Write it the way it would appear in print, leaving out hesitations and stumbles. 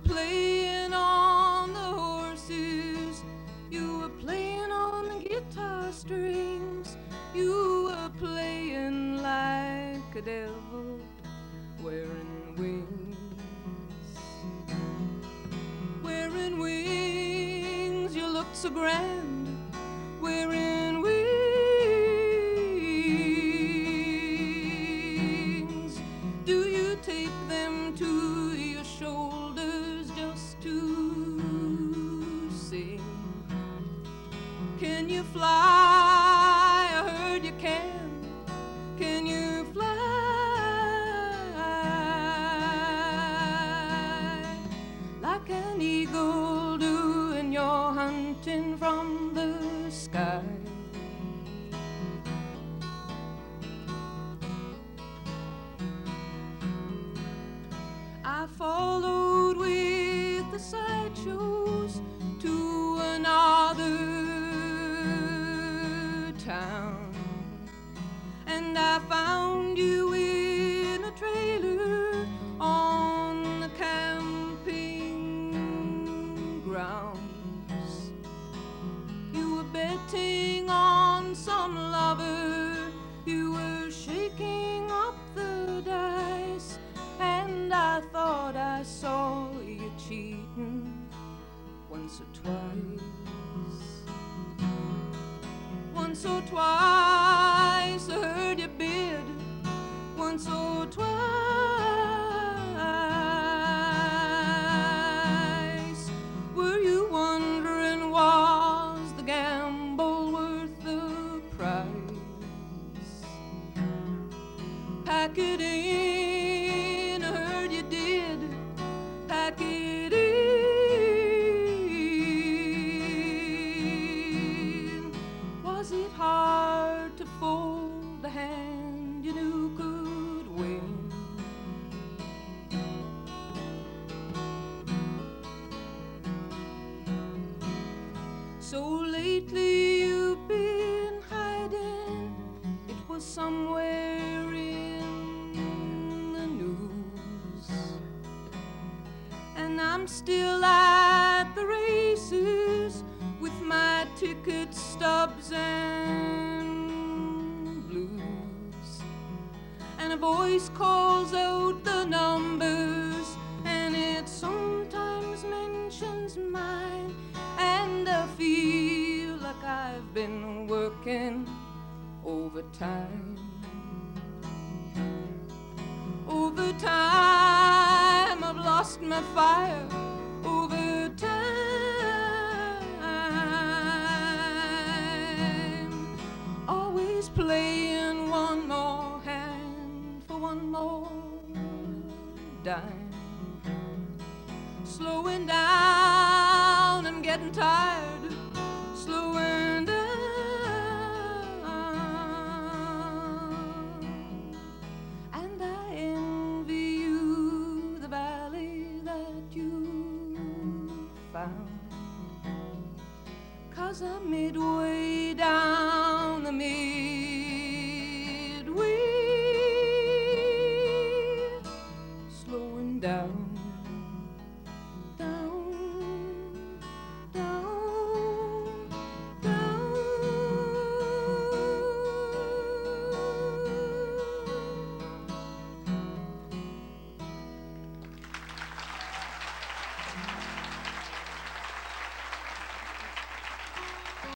playing on the horses, you were playing on the guitar strings, you were playing like a devil wearing wings. Wearing wings, you looked so grand, wearing wings. Do you tape them to your shoulders just to sing? Can you fly? I heard you can. Can you fly like an eagle do when you're hunting from the sky? I followed with the sideshows to another town, and I found you in a trailer on the camping grounds. You were betting on some lover, you were shaking up the dice, and I thought I saw you cheating once or twice. Once or twice I heard you bid, once or twice. Were you wondering, was the gamble worth the price? Pack it in, I heard you did. Pack it in. Was it hard to fold the hand you knew could win? So lately you've been hiding, it was somewhere in the news, and I'm still at the races with my ticket stubs and blues, and a voice calls out the numbers, and it sometimes mentions mine, and I feel like I've been working overtime. Overtime, I've lost my fire. Overtime, always playing one more hand for one more dime. Slowing down, I'm getting tired. Slowing down, and I envy you the valley that you found, 'cause I'm midway down the